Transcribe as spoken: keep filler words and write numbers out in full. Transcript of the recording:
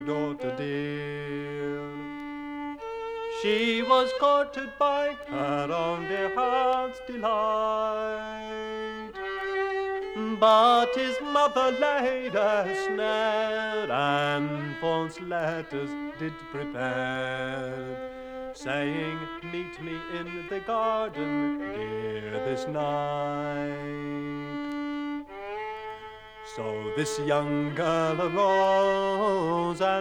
daughter dear. She was courted by her own dear heart's delight, but his mother laid a snare and false letters did prepare, saying, meet me in the garden, dear, this night. So this young girl arose and